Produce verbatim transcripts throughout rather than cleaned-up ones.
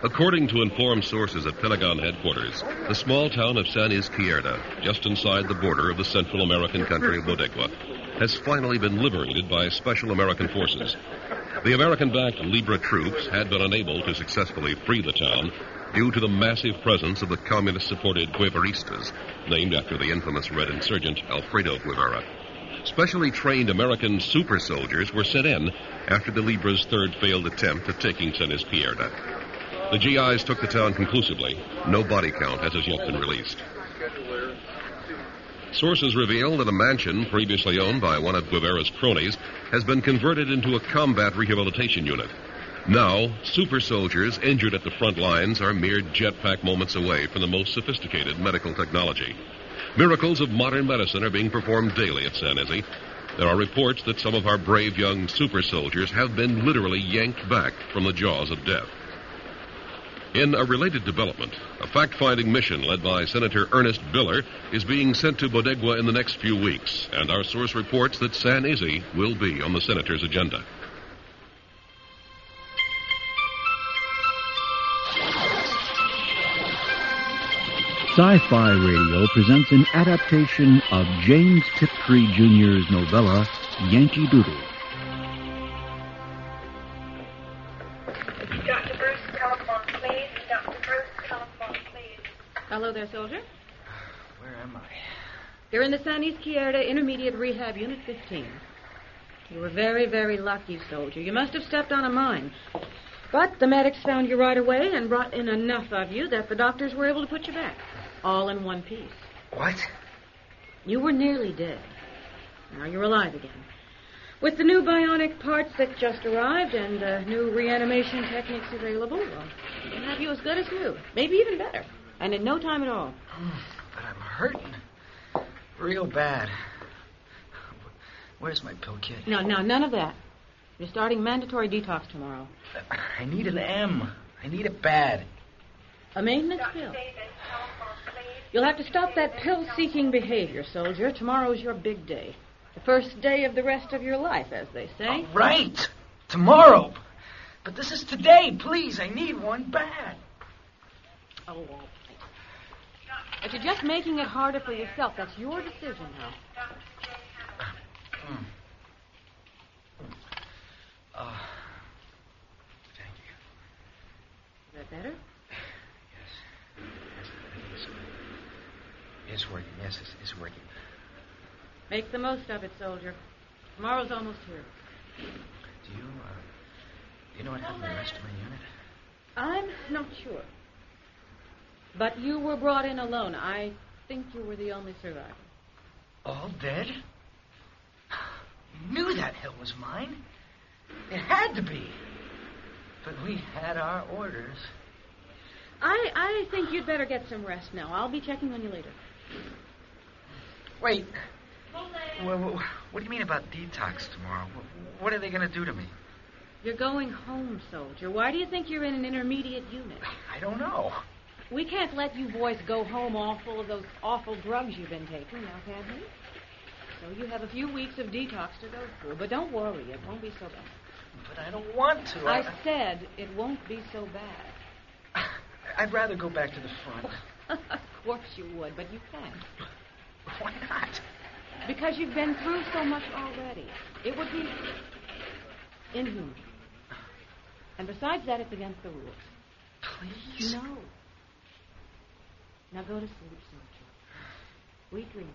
According to informed sources at Pentagon headquarters, the small town of San Izquierda, just inside the border of the Central American country of Bodegua, has finally been liberated by Special American Forces. The American-backed Libra troops had been unable to successfully free the town due to the massive presence of the communist-supported Guevaristas, named after the infamous Red insurgent Alfredo Guevara. Specially trained American super soldiers were sent in after the Libra's third failed attempt at taking San Izquierda. The G Is took the town conclusively. No body count has as yet been released. Sources reveal that a mansion previously owned by one of Guevara's cronies has been converted into a combat rehabilitation unit. Now, super soldiers injured at the front lines are mere jetpack moments away from the most sophisticated medical technology. Miracles of modern medicine are being performed daily at San Izzy. There are reports that some of our brave young super soldiers have been literally yanked back from the jaws of death. In a related development, a fact-finding mission led by Senator Ernest Biller is being sent to Bodegua in the next few weeks, and our source reports that San Izzy will be on the senator's agenda. Sci-Fi Radio presents an adaptation of James Tiptree Junior's novella, Yankee Doodle. Doctor Bruce, telephone, please. Doctor Bruce, telephone, please. Hello there, soldier. Where am I? You're in the San Izquierda Intermediate Rehab Unit fifteen. You were very, very lucky, soldier. You must have stepped on a mine. But the medics found you right away and brought in enough of you that the doctors were able to put you back. All in one piece. What? You were nearly dead. Now you're alive again. With the new bionic parts that just arrived and uh, new reanimation techniques available, well, we'll have you as good as new. Maybe even better. And in no time at all. But I'm hurting. Real bad. Where's my pill kit? No, no, none of that. You're starting mandatory detox tomorrow. I need an M. I need it bad. A maintenance pill. You'll have to stop that pill-seeking behavior, soldier. Tomorrow's your big day. The first day of the rest of your life, as they say. All right. Tomorrow. But this is today. Please, I need one bad. Oh, all right. But you're just making it harder for yourself. That's your decision now. Mm. Oh, thank you. Is that better? Yes. Yes, I think so. It's working. Yes, it's, it's working. Make the most of it, soldier. Tomorrow's almost here. Do you, uh, do you know what happened to the rest of my unit? I'm not sure. But you were brought in alone. I think you were the only survivor. All dead? You knew that hill was mine. It had to be. But we had our orders. I I think you'd better get some rest now. I'll be checking on you later. Wait. What, what, what do you mean about detox tomorrow? What, what are they going to do to me? You're going home, soldier. Why do you think you're in an intermediate unit? I don't know. We can't let you boys go home all full of those awful drugs you've been taking, now can we? So you have a few weeks of detox to go through. But don't worry, it won't be so bad. But I don't want to. I, I said it won't be so bad. I'd rather go back to the front. Of course you would, but you can't. Why not? Because you've been through so much already. It would be inhuman. And besides that, it's against the rules. Please? No. Now go to sleep, soldier. Sweet dreams.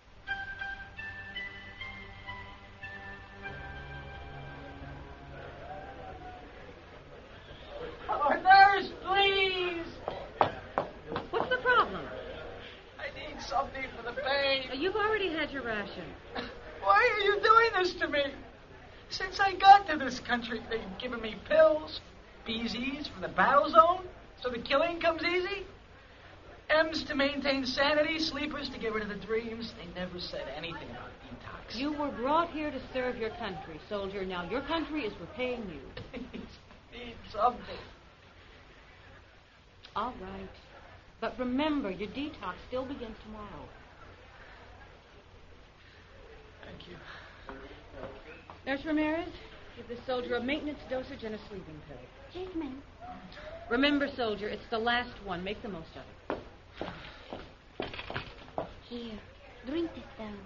Oh, nurse, please! What's the problem? I need something for the pain. You've already had your ration. Why are you doing this to me? Since I got to this country, they've given me pills, B Zs from the battle zone, so the killing comes easy. M's to maintain sanity, sleepers to get rid of the dreams. They never said anything about detox. You were brought here to serve your country, soldier. Now your country is repaying you. Need something. All right. But remember, your detox still begins tomorrow. Thank you. Nurse Ramirez, give this soldier a maintenance dosage and a sleeping pill. Yes, ma'am. Remember, soldier, it's the last one. Make the most of it. Here, drink this down.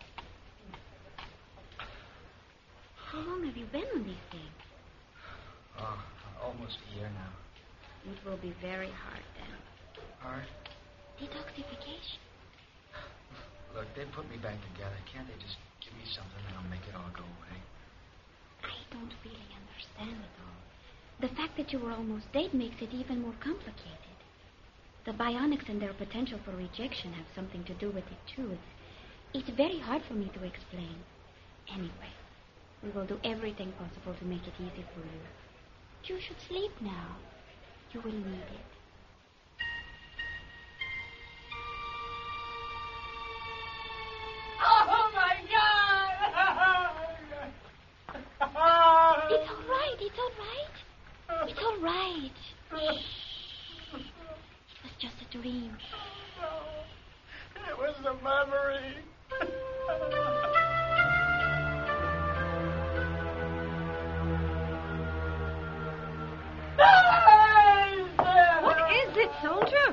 How long have you been on these things? Oh, almost a year now. It will be very hard then. Hard? Detoxification. Look, they put me back together. Can't they just give me something that'll make it all go away? I don't really understand it all. The fact that you were almost dead makes it even more complicated. The bionics and their potential for rejection have something to do with it, too. It's, it's very hard for me to explain. Anyway, we will do everything possible to make it easy for you. You should sleep now. You will need it. Oh, my God! It's all right. It's all right. It's all right. Shh. It was just a dream. It was a memory. What is it, soldier?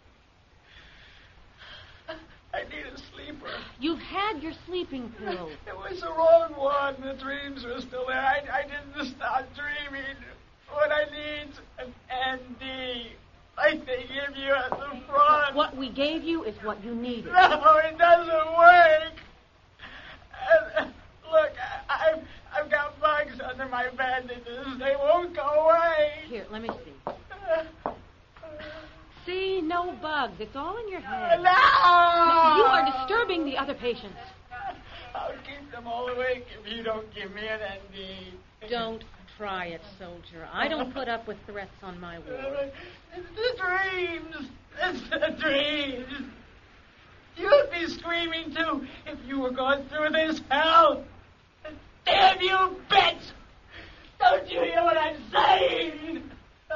I need a sleeper. You've had your sleeping pill. It was the wrong one. The dreams were still there. I, I didn't stop dreaming. What I need's an N D, like they give you at the front. What we gave you is what you needed. No, it doesn't work. Uh, look, I, I've, I've got bugs under my bandages. They won't go away. Here, let me see. See, no bugs. It's all in your head. No! You are disturbing the other patients. I'll keep them all awake if you don't give me an N D. Don't try it, soldier. I don't put up with threats on my ward. It's the dreams. It's the dreams. You'd be screaming, too, if you were going through this hell. Damn you, bitch! Don't you hear what I'm saying?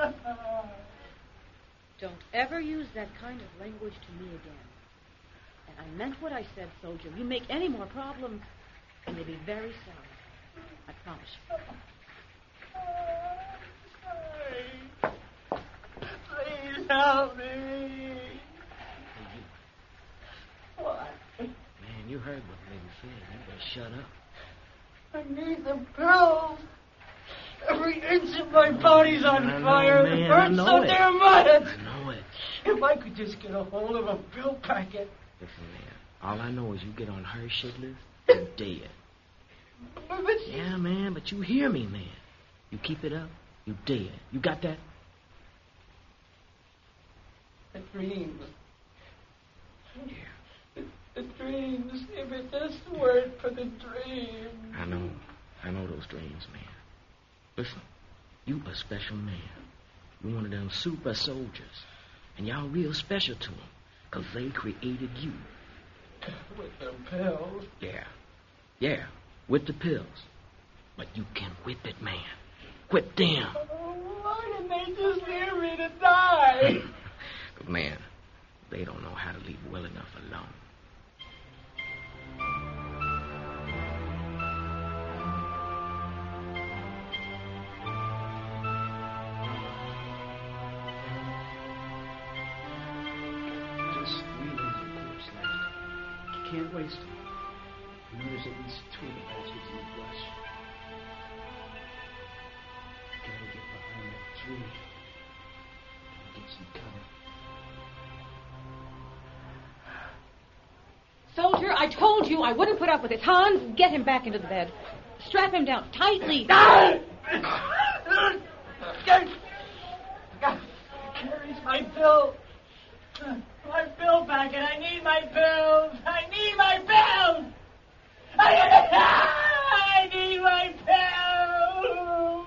Don't ever use that kind of language to me again. And I meant what I said, soldier. You make any more problems, and you'll be very sorry. I promise you. Please help me. Hey, you. What? Man, you heard what lady said. You better shut up. I need the pills. Every inch of my body's on I know, fire. man, It I hurts know so it. damn much. I know it. If I could just get a hold of a pill packet. Listen, man. All I know is you get on her shit list, you're dead. But she- Yeah, man, but you hear me, man. You keep it up, you dead. You got that? The dreams. Yeah. The, the dreams. If it just weren't for the dreams. I know. I know those dreams, man. Listen, you a special man. You one of them super soldiers. And y'all real special to them, because they created you. With the pills. Yeah. Yeah, with the pills. But you can whip it, man. Whip them. Oh, why didn't they just leave me to die? But, man, they don't know how to leave well enough alone. Just three days of corpse left. You can't waste them. You know there's at least two of the bastards in the brush. Gotta get behind that tree. Get some cover. Soldier, I told you I wouldn't put up with it. Hans, get him back into the bed. Strap him down tightly. Carries my pill. My pill packet. I need my pills. I need my pills. I need my pills.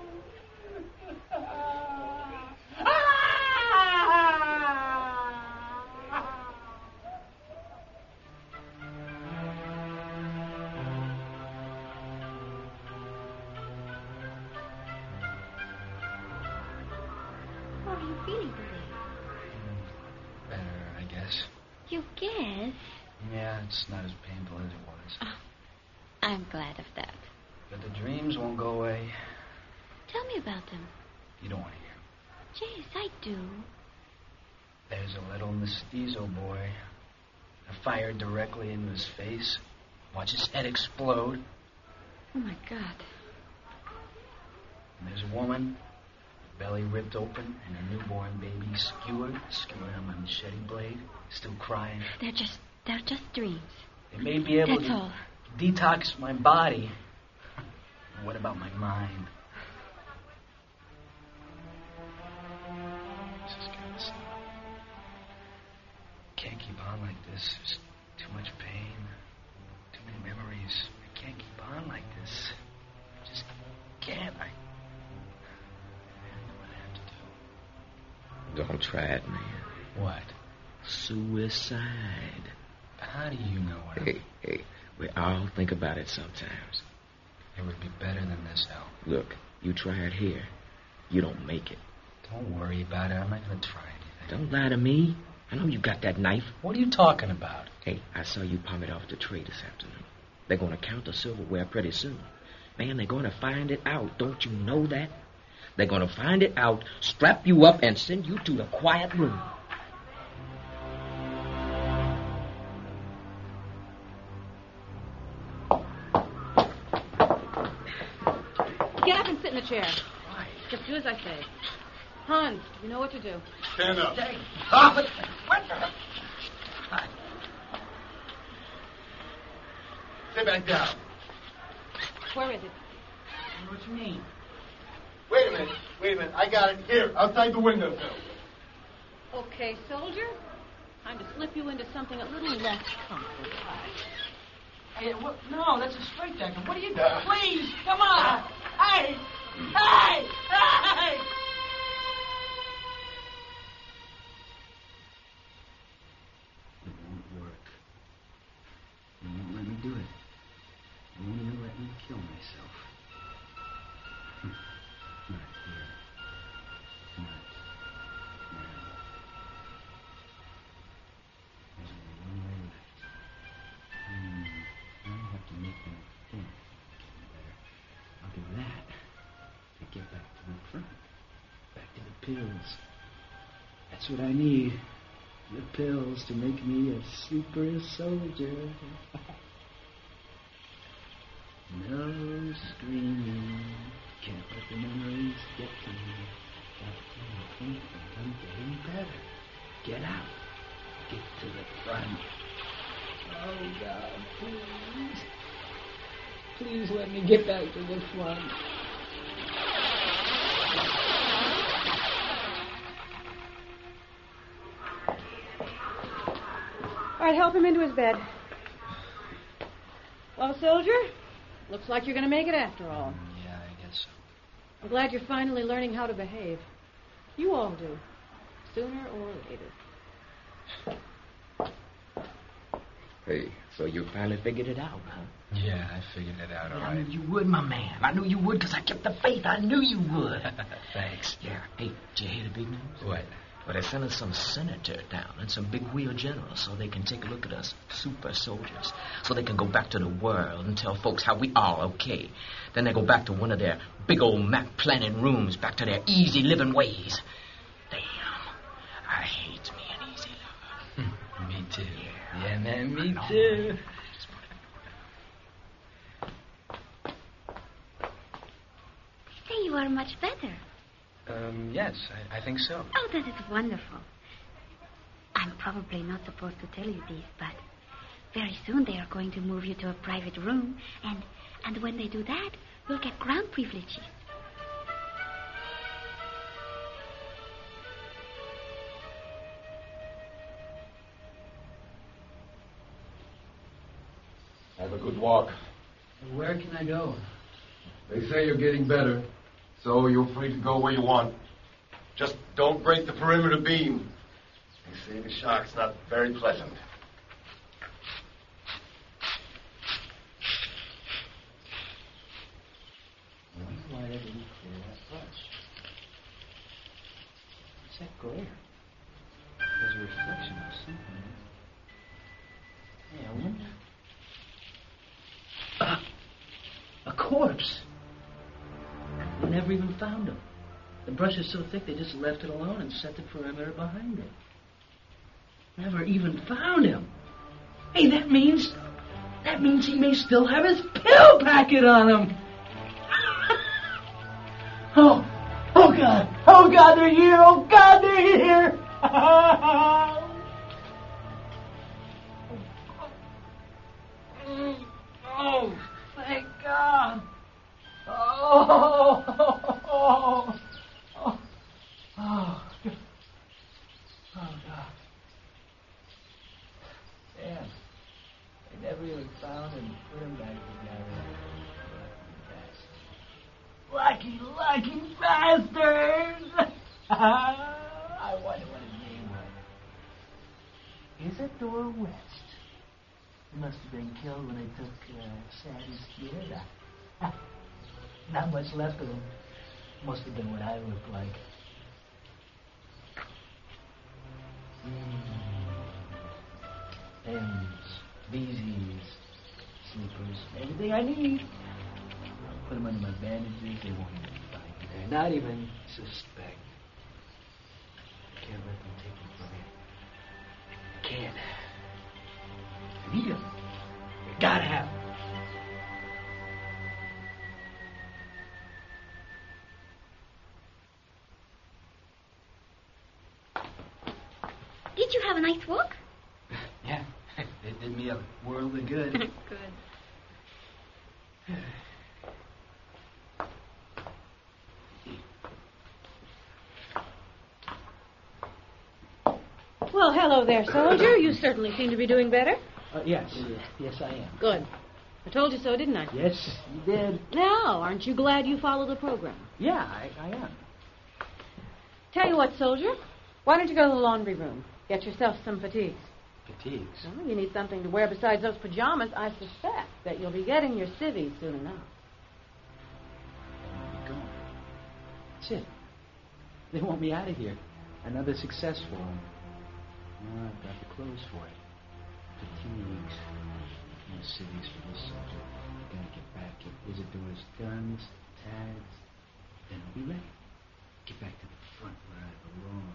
How are you feeling today? Better, I guess. You guess? Yeah, it's not as painful as it was. Oh, I'm glad of that. But the dreams won't go away. Tell me about them. You don't want to hear. Yes, I do. There's a little mestizo boy. I fired directly into his face. Watch his head explode. Oh, my God. And there's a woman, belly ripped open, and her newborn baby skewered, skewered on my machete blade, still crying. They're just, they're just dreams. They may be able That's to all. detox my body. What about my mind? This is gonna stop. Can't keep on like this. There's too much pain. Too many memories. I can't keep on like this. I just can't. I... I know what I have to do. Don't try it, man. What? Suicide. How do you know what Hey, hey, we all think about it sometimes. It would be better than this, Al. Look, you try it here. You don't make it. Don't worry about it. I'm not going to try anything. Don't lie to me. I know you got that knife. What are you talking about? Hey, I saw you palm it off the tray this afternoon. They're going to count the silverware pretty soon. Man, they're going to find it out. Don't you know that? They're going to find it out, strap you up, and send you to the quiet room. Get up and sit in the chair. Why? Just do as I say. Hans, you know what to do. Stand up. Stop it! What the... Sit back down. Where is it? What you mean? Wait a minute. Wait a minute. I got it. Here, outside the windowsill. Okay, soldier. Time to slip you into something a little less comfortable. Hey, what? No, that's a straight jacket. What are you doing? Please, come on. Hey! Hey! Hey! It won't work. You won't let me do it. You won't even let me kill myself. Not here. Not now. There's only one way left. Hmm. I'll have to make them think I'm getting better. I'll do that to get back to the front. Back to the pills. That's what I need. The pills to make me a super soldier. No screaming. Can't let the memories get to me. Got to think I'm getting better. Get out. Get to the front. Oh, God, please. Please let me get back to the front. All right, help him into his bed. Well, soldier, looks like you're going to make it after all. Yeah, I guess so. I'm glad you're finally learning how to behave. You all do, sooner or later. Hey, so you finally figured it out, huh? Yeah, I figured it out all I right. knew you would, my man. I knew you would because I kept the faith. I knew you would. Thanks. Yeah. Hey, did you hear the big news? What? Well, they're sending some senator down and some big wheel generals so they can take a look at us super soldiers. So they can go back to the world and tell folks how we are okay. Then they go back to one of their big old map planning rooms, back to their easy living ways. Damn. I hate me an easy lover. Me too. Yeah, man, me too. Say, you are much better. Um, yes, I, I think so. Oh, that is wonderful. I'm probably not supposed to tell you this, but very soon they are going to move you to a private room, and and when they do that, you'll get ground privileges. Have a good walk. Where can I go? They say you're getting better, so you're free to go where you want. Just don't break the perimeter beam. They say the shock's not very pleasant. I wonder why they didn't clear that brush. What's that glare? There's a reflection of something. Hey, I wonder... Ah, a corpse. We never even found him. The brush is so thick they just left it alone and set the perimeter behind it. Never even found him. Hey, that means... That means he may still have his pill packet on him. Oh, oh God, oh God, they're here, oh God, they're here. Oh, thank God. Oh, oh, oh, oh, oh, oh God. Damn, they never even found him and put him back together. Lucky, lucky bastards! I wonder what his name was. Isidore West. He must have been killed when they took uh, Sandy's kid. Not much left of him. Must have been what I looked like. Mm. M's, B Z's, sleepers, everything I need. Put them under my bandages, they won't even find me there. Not even suspect. I can't let them take me from me. I can't. I need them. I gotta have them. Did you have a nice walk? Yeah, it did me a world of good. Good. Well, hello there, soldier. You certainly seem to be doing better. Uh, yes, yes, I am. Good. I told you so, didn't I? Yes, you did. Now, aren't you glad you followed the program? Yeah, I, I am. Tell you what, soldier. Why don't you go to the laundry room? Get yourself some fatigues. Fatigues? Well, you need something to wear besides those pajamas. I suspect that you'll be getting your civvies soon enough. I'll be gone. That's it. They want me out of here. Another successful one. Well, I've got the clothes for it. Fatigues. No civvies for this soldier. I gotta get back, get Isidor's guns, tags, then I'll be ready. Get back to the front where I belong.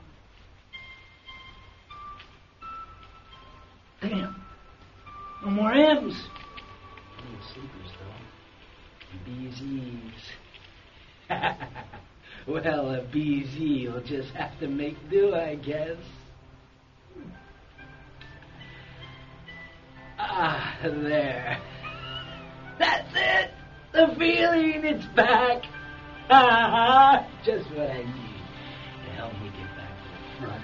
Damn. No more M's. No sleepers, though. B Z's. Well, a B Z will just have to make do, I guess. Ah, there. That's it. The feeling, it's back. Ah, just what I need to help me get back to the front.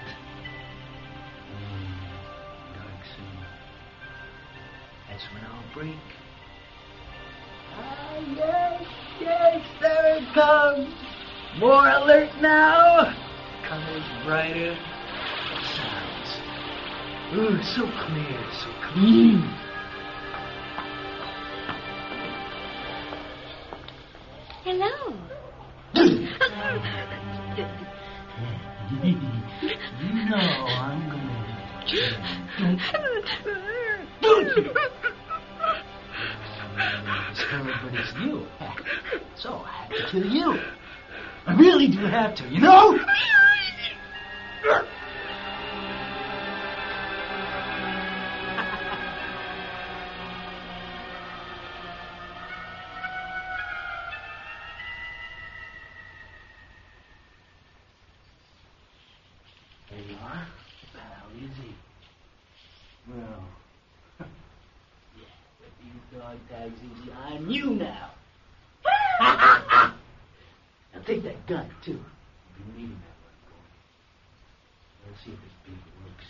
Mm, dark soon. That's when I'll break. Ah, yes, yes, there it comes. More alert now. Colors brighter. Sounds. Ooh, so clear, so clean. Hello. You know I'm gonna... Don't you? But it's you. So I have to kill you. I really do have to, you know? There you are. How easy. Well, yeah, with these dog tags easy, I'm you now. Now take that gun, too. You've been needing that one for me. Let's see if this big works.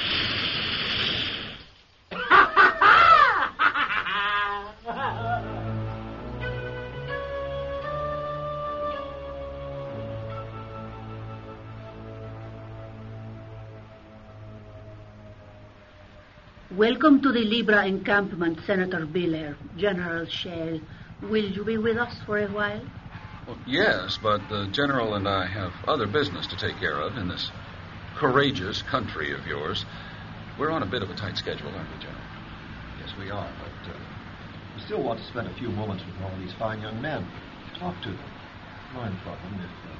Welcome to the Libra encampment, Senator Belair. General Shell, will you be with us for a while? Well, yes, but the General and I have other business to take care of in this courageous country of yours. We're on a bit of a tight schedule, aren't we, General? Yes, we are, but uh, we still want to spend a few moments with all these fine young men. Talk to them. No problem if uh,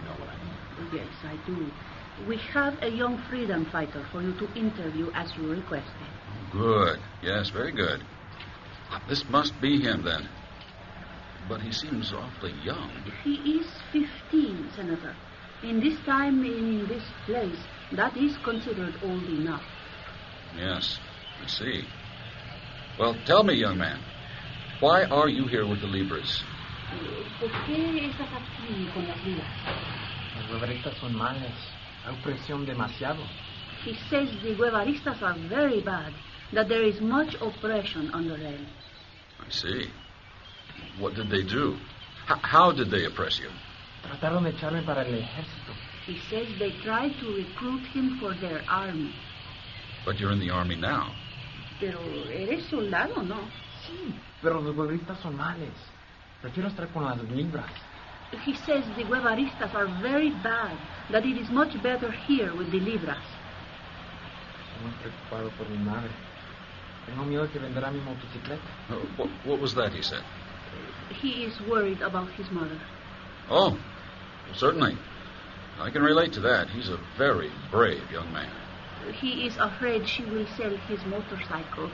you know what I mean. Yes, I do. We have a young freedom fighter for you to interview as you requested. Good. Yes, very good. This must be him, then. But he seems awfully young. He is fifteen, Senator. In this time, in this place, that is considered old enough. Yes, I see. Well, tell me, young man, why are you here with the Libras? ¿Por qué estás aquí con las libras? Las guevaristas son malas. Hay opresión demasiado. He says the guevaristas are very bad, that there is much oppression under them. I see. What did they do? H- how did they oppress you? Trataron de echarme para el ejército. He says they tried to recruit him for their army. But you're in the army now. Pero eres soldado, ¿no? Sí, pero los guevaristas son males. Prefiero estar con las libras. He says the guevaristas are very bad, that it is much better here with the libras. Estoy muy preocupado por mi madre. Tengo miedo que venderá mi motocicleta. Uh, what, what was that, he said? He is worried about his mother. Oh, well, certainly. I can relate to that. He's a very brave young man. He is afraid she will sell his motorcycle.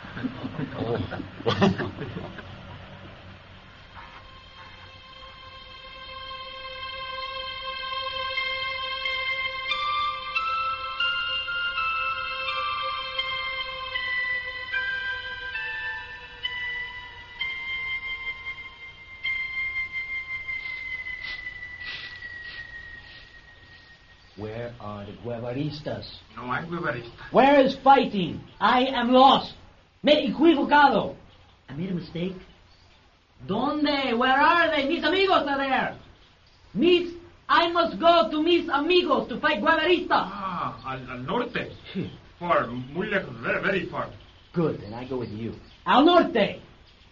Oh. Where are the guevaristas? No hay guevaristas. Where is fighting? I am lost. Me he equivocado. I made a mistake. ¿Dónde? Where are they? Mis amigos are there. Mis, I must go to mis amigos to fight guevaristas. Ah, al, al norte. Far, muy lejos, very, very far. Good, then I go with you. Al norte.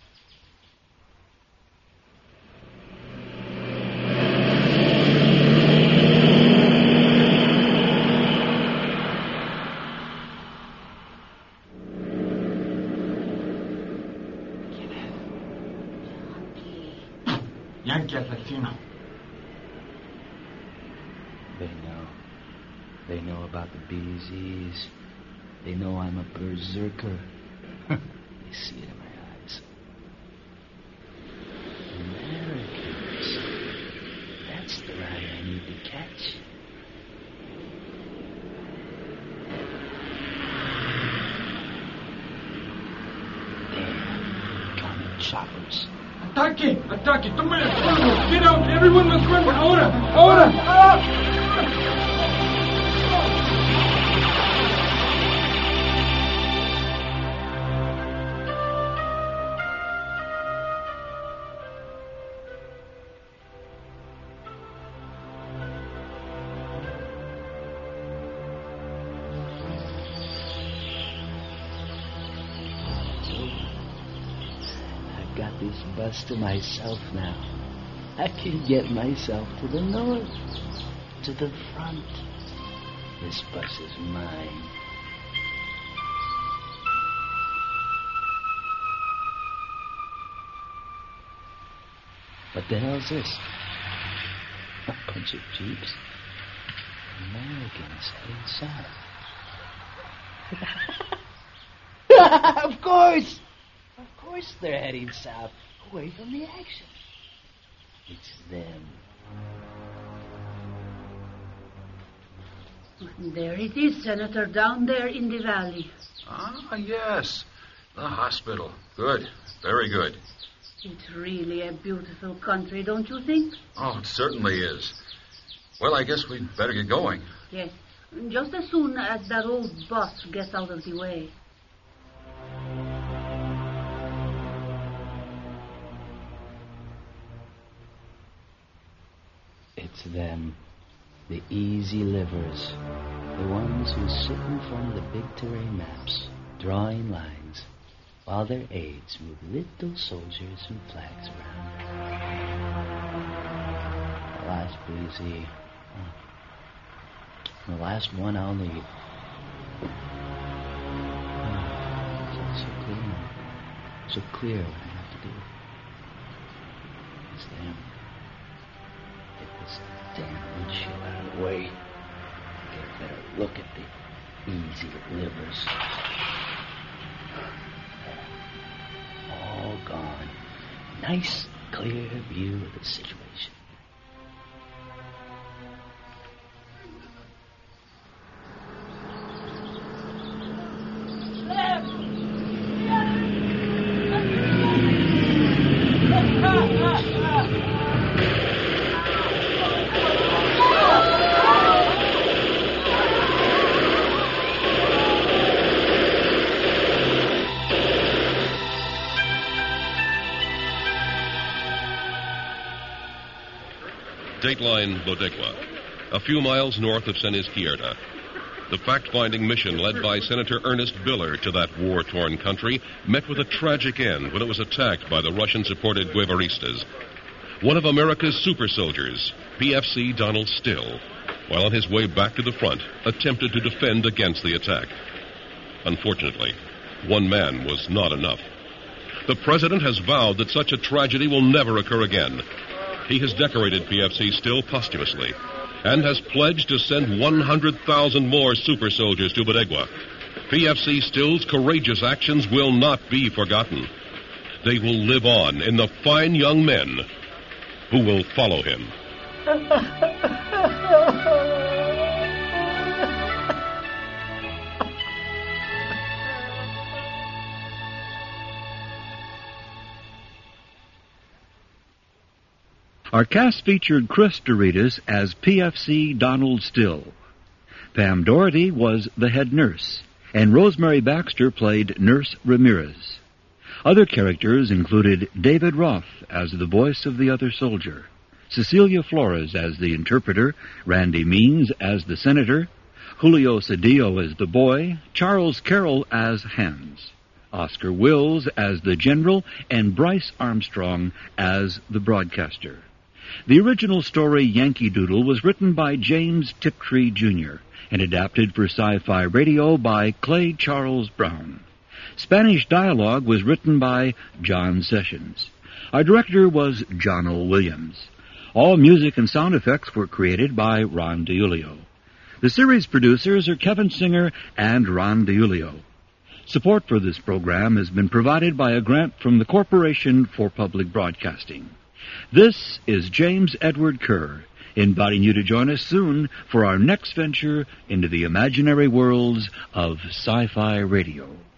Yankee asesino. They know. They know about the B Zs. They know I'm a berserker. They see it in my eyes. Americans. That's the ride I need to catch. There. Coming choppers. Ataque, ataque, tomen el fuego. Get out, everyone must run. Ahora, ahora. Ah! Got this bus to myself now. I can get myself to the north, to the front. This bus is mine. What the hell's this? A bunch of jeeps. Americans heading south. Of course! Of course they're heading south, away from the action. It's them. There it is, Senator, down there in the valley. Ah, yes. The hospital. Good. Very good. It's really a beautiful country, don't you think? Oh, it certainly is. Well, I guess we'd better get going. Yes. Just as soon as that old bus gets out of the way. It's them, the easy livers, the ones who sit in front of the big terrain maps, drawing lines, while their aides move little soldiers and flags around. The last breezy, oh, the last one I'll need. Oh, it's all so clear, so clear what I have to do. It's them. It was this damn windshield out of the way. Get a better look at the easy livers. All gone. Nice, clear view of the situation. Dateline Bodegua, a few miles north of San Izquierda. The fact-finding mission led by Senator Ernest Biller to that war-torn country met with a tragic end when it was attacked by the Russian-supported Guevaristas. One of America's super soldiers, P F C Donald Still, while on his way back to the front, attempted to defend against the attack. Unfortunately, one man was not enough. The president has vowed that such a tragedy will never occur again. He has decorated P F C Still posthumously and has pledged to send one hundred thousand more super soldiers to Bodegua. P F C Still's courageous actions will not be forgotten. They will live on in the fine young men who will follow him. Our cast featured Chris Doritas as P F C Donald Still. Pam Doherty was the head nurse, and Rosemary Baxter played Nurse Ramirez. Other characters included David Roth as the voice of the other soldier, Cecilia Flores as the interpreter, Randy Means as the senator, Julio Cedillo as the boy, Charles Carroll as Hans, Oscar Wills as the general, and Bryce Armstrong as the broadcaster. The original story, Yankee Doodle, was written by James Tiptree, Junior and adapted for Sci-Fi Radio by Clay Charles Brown. Spanish dialogue was written by John Sessions. Our director was John O. Williams. All music and sound effects were created by Ron DiUlio. The series producers are Kevin Singer and Ron DiUlio. Support for this program has been provided by a grant from the Corporation for Public Broadcasting. This is James Edward Kerr, inviting you to join us soon for our next venture into the imaginary worlds of Sci-Fi Radio.